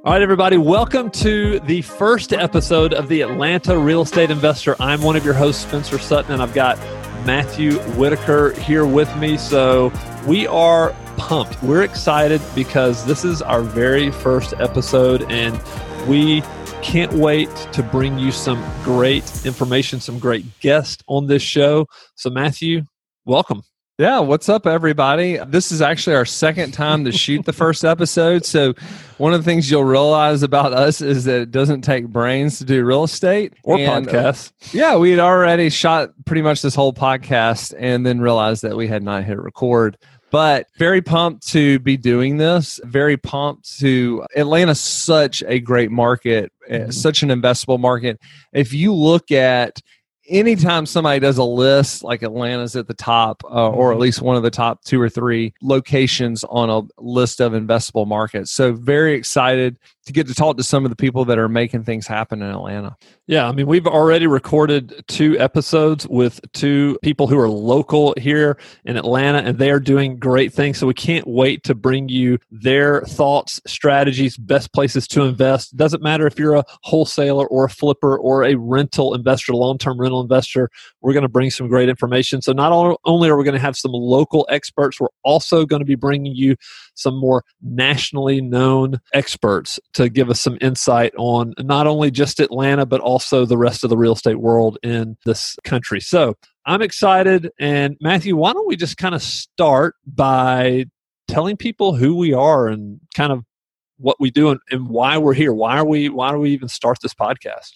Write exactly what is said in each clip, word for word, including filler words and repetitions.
All right, everybody, welcome to the first episode of the Atlanta Real Estate Investor. I'm one of your hosts, Spencer Sutton, and I've got Matthew Whitaker here with me. So we are pumped. We're excited because this is our very first episode, and we can't wait to bring you some great information, some great guests on this show. So Matthew, welcome. Yeah, what's up, everybody? This is actually our second time to shoot the first episode. So one of the things you'll realize about us is that it doesn't take brains to do real estate. Or and, podcasts. Uh, yeah, we had already shot pretty much this whole podcast and then realized that we had not hit record. But very pumped to be doing this. Very pumped to Atlanta's such a great market, mm-hmm. such an investable market. If you look at anytime somebody does a list, like Atlanta's at the top, uh, or at least one of the top two or three locations on a list of investable markets. So very excited to get to talk to some of the people that are making things happen in Atlanta. Yeah, I mean, we've already recorded two episodes with two people who are local here in Atlanta, and they are doing great things. So we can't wait to bring you their thoughts, strategies, best places to invest. Doesn't matter if you're a wholesaler or a flipper or a rental investor, long-term rental investor, we're going to bring some great information. So not only are we going to have some local experts, we're also going to be bringing you some more nationally known experts to give us some insight on not only just Atlanta, but also the rest of the real estate world in this country. So I'm excited. And Matthew, why don't we just kind of start by telling people who we are and kind of what we do and, and why we're here. Why are we, why do we even start this podcast?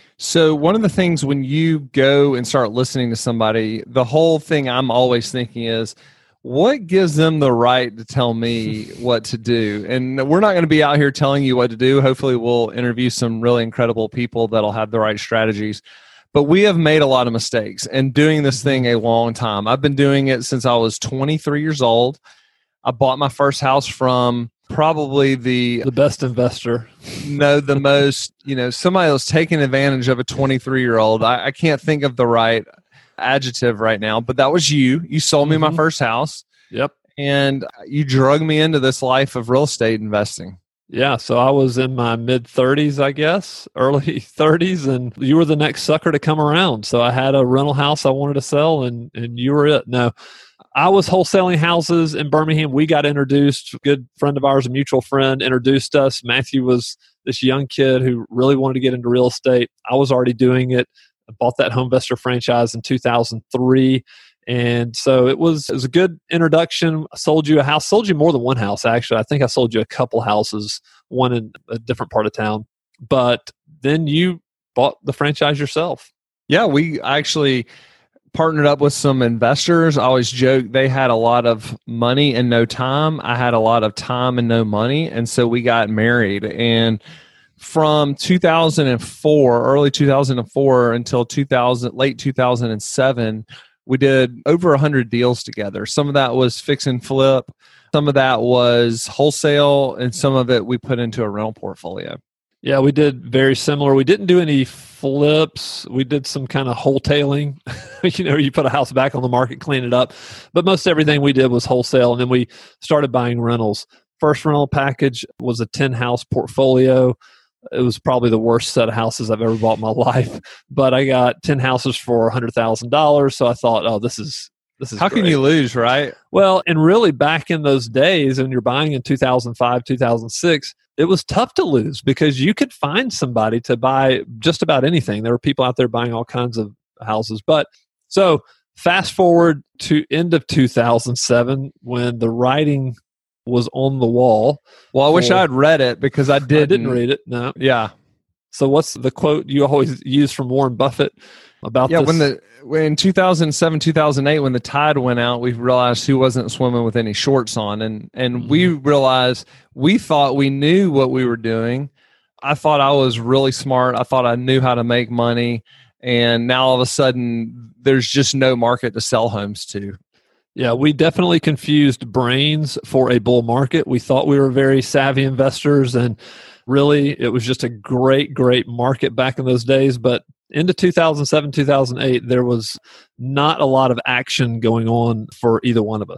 So one of the things when you go and start listening to somebody, the whole thing I'm always thinking is, what gives them the right to tell me what to do? And we're not going to be out here telling you what to do. Hopefully we'll interview some really incredible people that'll have the right strategies. But we have made a lot of mistakes and doing this thing a long time. I've been doing it since I was twenty-three years old. I bought my first house from probably the... The best investor. No, the most, you know, somebody was taking advantage of a twenty-three-year-old. I, I can't think of the right adjective right now, but that was you. You sold me mm-hmm. my first house. Yep. And you drug me into this life of real estate investing. Yeah. So I was in my mid thirties, I guess, early thirties, and you were the next sucker to come around. So I had a rental house I wanted to sell, and, and you were it. No, I was wholesaling houses in Birmingham. We got introduced. A good friend of ours, a mutual friend, introduced us. Matthew was this young kid who really wanted to get into real estate. I was already doing it. I bought that HomeVestor franchise in two thousand three. And so it was, it was a good introduction. I sold you a house, sold you more than one house, actually. I think I sold you a couple houses, one in a different part of town. But then you bought the franchise yourself. Yeah, we actually partnered up with some investors. I always joke they had a lot of money and no time. I had a lot of time and no money. And so we got married. And from two thousand four, early two thousand four until two thousand, late two thousand seven, we did over one hundred deals together. Some of that was fix and flip. Some of that was wholesale, and some of it we put into a rental portfolio. Yeah, we did very similar. We didn't do any flips. We did some kind of wholetailing. you know, you put a house back on the market, clean it up. But most everything we did was wholesale, and then we started buying rentals. First rental package was a ten-house portfolio. It was probably the worst set of houses I've ever bought in my life, but I got ten houses for one hundred thousand dollars. So I thought, oh, this is, this is How great. Can you lose, right? Well, and really back in those days when you're buying in two thousand five, two thousand six, it was tough to lose because you could find somebody to buy just about anything. There were people out there buying all kinds of houses. But so fast forward to end of two thousand seven when the writing was on the wall. Well, I wish I had read it because I didn't. I didn't read it. No. Yeah. So what's the quote you always use from Warren Buffett about yeah, this? when the when two thousand seven, two thousand eight, when the tide went out, we realized who wasn't swimming with any shorts on. And and mm-hmm. we realized we thought we knew what we were doing. I thought I was really smart. I thought I knew how to make money. And now all of a sudden, there's just no market to sell homes to. Yeah, we definitely confused brains for a bull market. We thought we were very savvy investors, and really it was just a great, great market back in those days. But into two thousand seven, two thousand eight, there was not a lot of action going on for either one of us.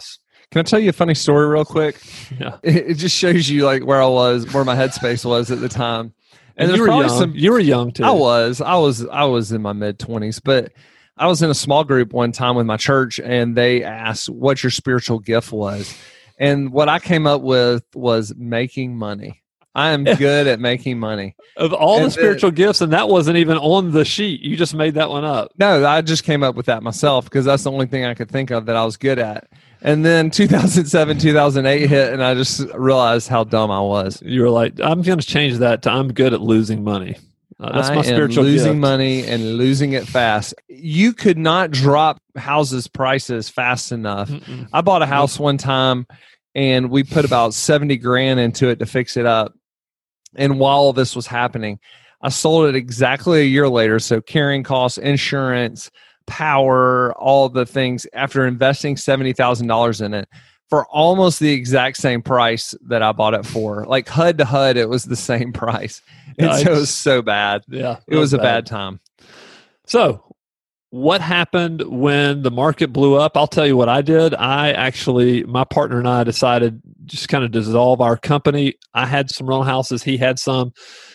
Can I tell you a funny story real quick? Yeah. It, it just shows you like where I was, where my headspace was at the time. And, And you there's were probably young. some. You were young too. I was, I was, I was in my mid twenties, but I was in a small group one time with my church, and they asked what your spiritual gift was, and what I came up with was making money. I am good at making money. Of all And the spiritual gifts, and that wasn't even on the sheet. You just made that one up. No, I just came up with that myself because that's the only thing I could think of that I was good at. And then two thousand seven, two thousand eight hit, and I just realized how dumb I was. You were like, I'm going to change that to I'm good at losing money. Uh, that's I my spiritual am losing gift. money and losing it fast. You could not drop houses prices fast enough. Mm-mm. I bought a house one time, and we put about seventy grand into it to fix it up. And while all this was happening, I sold it exactly a year later. So carrying costs, insurance, power, all the things, after investing seventy thousand dollars in it for almost the exact same price that I bought it for. Like H U D to H U D, it was the same price. And Yikes. so it was so bad. Yeah. It was a bad time. So what happened when the market blew up? I'll tell you what I did. I actually, my partner and I decided just kind of dissolve our company. I had some rental houses. He had some.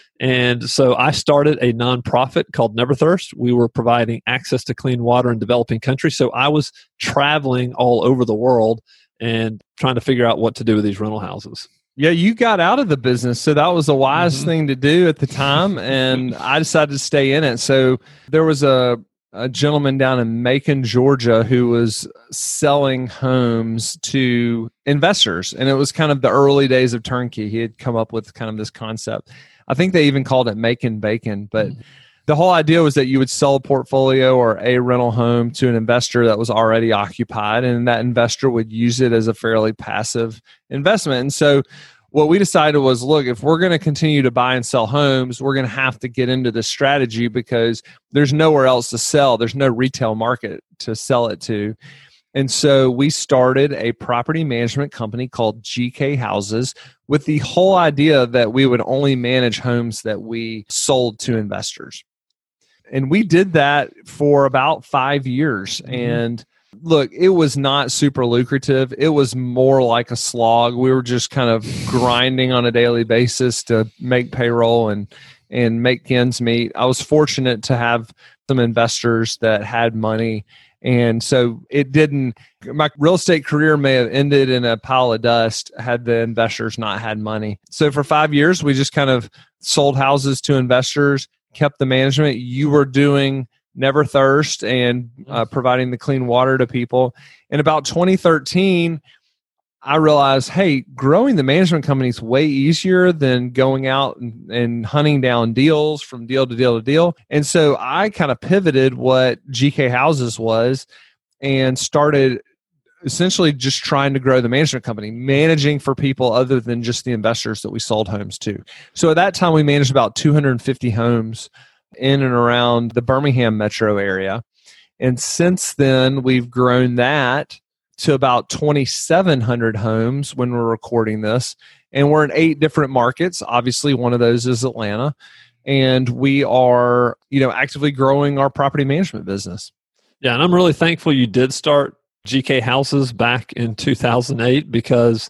And so I started a nonprofit called Never Thirst. We were providing access to clean water in developing countries. So I was traveling all over the world and trying to figure out what to do with these rental houses. Yeah, you got out of the business. So that was a wise Mm-hmm. thing to do at the time. And I decided to stay in it. So there was a, a gentleman down in Macon, Georgia, who was selling homes to investors. And it was kind of the early days of turnkey. He had come up with kind of this concept. I think they even called it Macon Bacon. But mm-hmm. the whole idea was that you would sell a portfolio or a rental home to an investor that was already occupied, and that investor would use it as a fairly passive investment. And so what we decided was, look, if we're going to continue to buy and sell homes, we're going to have to get into this strategy because there's nowhere else to sell. There's no retail market to sell it to. And so we started a property management company called G K Houses with the whole idea that we would only manage homes that we sold to investors. And we did that for about five years. Mm-hmm. And look, it was not super lucrative. It was more like a slog. We were just kind of grinding on a daily basis to make payroll and, and make ends meet. I was fortunate to have some investors that had money. And so it didn't, my real estate career may have ended in a pile of dust had the investors not had money. So for five years, we just kind of sold houses to investors, kept the management. You were doing Never Thirst and uh, providing the clean water to people. In about twenty thirteen, I realized, hey, growing the management company is way easier than going out and, and hunting down deals from deal to deal to deal. And so I kind of pivoted what G K Houses was and started essentially just trying to grow the management company, managing for people other than just the investors that we sold homes to. So at that time, we managed about two hundred fifty homes in and around the Birmingham metro area. And since then, we've grown that to about twenty-seven hundred homes when we're recording this. And we're in eight different markets. Obviously, one of those is Atlanta. And we are, you know, actively growing our property management business. Yeah, and I'm really thankful you did start G K Houses back in two thousand eight because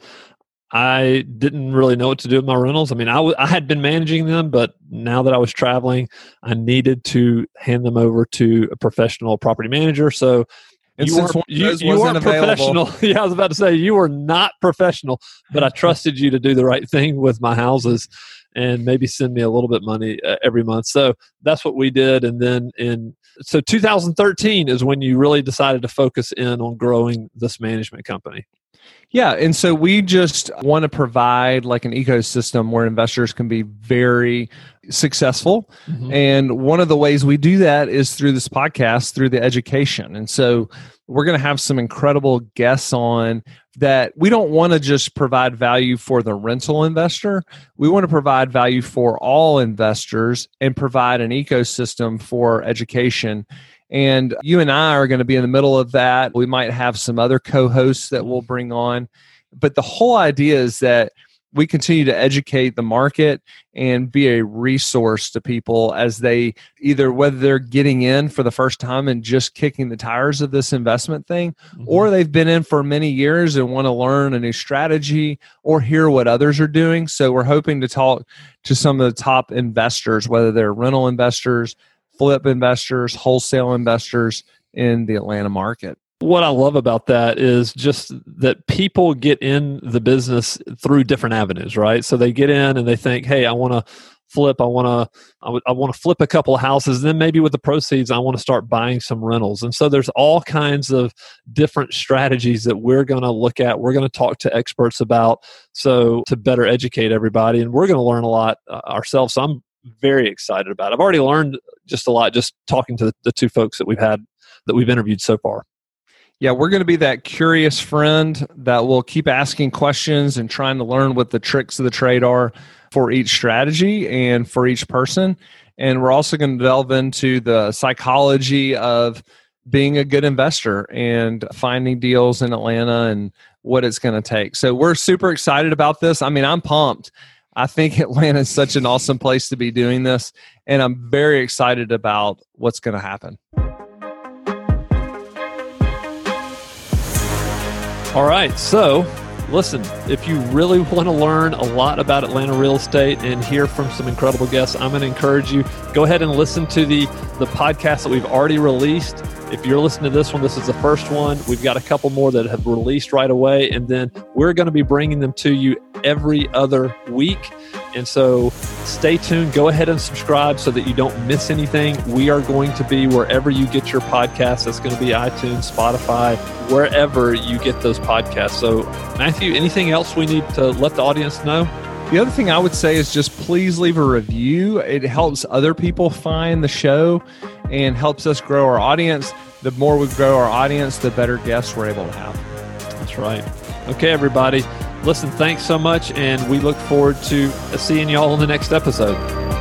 I didn't really know what to do with my rentals. I mean, I, w- I had been managing them, but now that I was traveling, I needed to hand them over to a professional property manager. So And you since are, one of you, those you wasn't are available- professional. Yeah, I was about to say, you were not professional, but I trusted you to do the right thing with my houses and maybe send me a little bit of money uh, every month. So that's what we did. And then in so two thousand thirteen is when you really decided to focus in on growing this management company. Yeah. And so we just want to provide like an ecosystem where investors can be very successful. Mm-hmm. And one of the ways we do that is through this podcast, through the education. And so we're going to have some incredible guests on that. We don't want to just provide value for the rental investor. We want to provide value for all investors and provide an ecosystem for education. And you and I are going to be in the middle of that. We might have some other co-hosts that we'll bring on. But the whole idea is that we continue to educate the market and be a resource to people as they either, whether they're getting in for the first time and just kicking the tires of this investment thing, mm-hmm. or they've been in for many years and want to learn a new strategy or hear what others are doing. So we're hoping to talk to some of the top investors, whether they're rental investors, flip investors, wholesale investors in the Atlanta market. What I love about that is just that people get in the business through different avenues, right? So they get in and they think, hey, I want to flip, I want to I, w- I want to flip a couple of houses, then maybe with the proceeds, I want to start buying some rentals. And so there's all kinds of different strategies that we're going to look at. We're going to talk to experts about, so to better educate everybody. And we're going to learn a lot uh, ourselves. So I'm very excited about it. I've already learned just a lot just talking to the, the two folks that we've had, that we've interviewed so far. Yeah, we're going to be that curious friend that will keep asking questions and trying to learn what the tricks of the trade are for each strategy and for each person. And we're also going to delve into the psychology of being a good investor and finding deals in Atlanta and what it's going to take. So we're super excited about this. I mean, I'm pumped. I think Atlanta is such an awesome place to be doing this, and I'm very excited about what's going to happen. All right, so listen, if you really want to learn a lot about Atlanta real estate and hear from some incredible guests, I'm going to encourage you, go ahead and listen to the, the podcast that we've already released. If you're listening to this one, this is the first one. We've got a couple more that have released right away, and then we're going to be bringing them to you every other week. And so stay tuned. Go ahead and subscribe so that you don't miss anything. We are going to be wherever you get your podcasts. That's going to be iTunes, Spotify, wherever you get those podcasts. So Matthew, anything else we need to let the audience know? The other thing I would say is just please leave a review. It helps other people find the show and helps us grow our audience. The more we grow our audience, the better guests we're able to have. That's right. Okay, everybody. Listen, thanks so much, and we look forward to seeing y'all in the next episode.